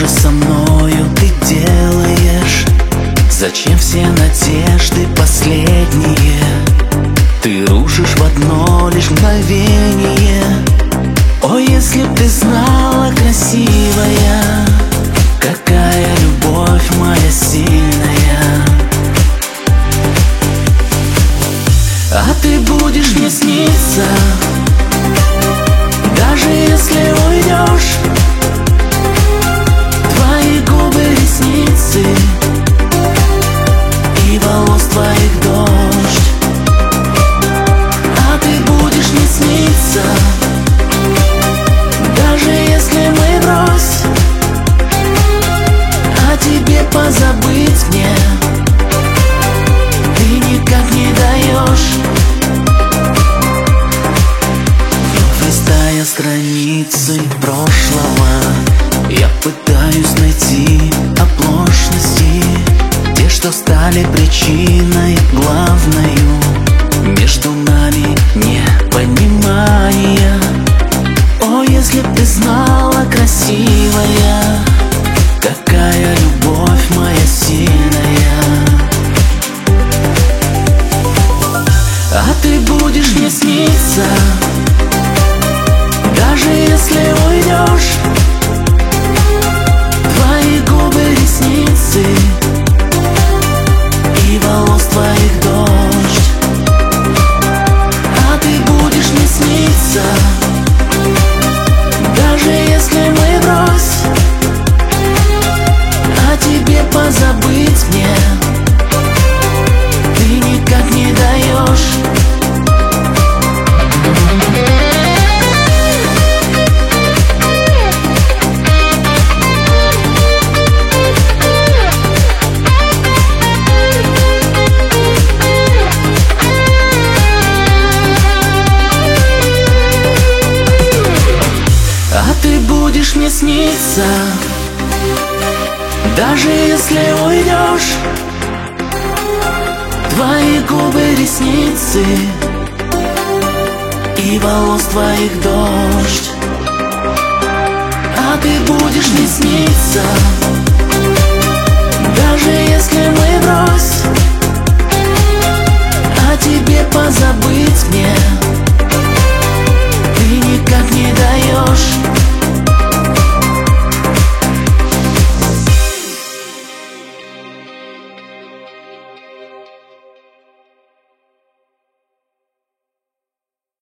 же со мною ты делаешь? Зачем все надежды последние ты рушишь в одно лишь мгновение? О, если б ты знала, красивая, какая любовь моя сильная. А ты будешь мне сниться, даже если уйдешь. Твои губы, ресницы и волос твоих дождь. А ты будешь мне сниться, даже если мы врозь. А тебе позабыть мне ты никак не даешь. Листая страницы прошлого, я пытаюсь найти оплошности, те, что стали причиной главною между нами непонимания. О, если б ты знала, красивая, какая любовь моя сильная. А ты будешь мне сниться, даже если уйдешь. Твои губы, ресницы и волос твоих дождь. А ты будешь мне сниться, даже если мы врозь. А тебе позабыть мне ты никак не даешь. А ты будешь мне сниться, даже если уйдешь. Твои губы, ресницы и волос твоих дождь. А ты будешь мне сниться,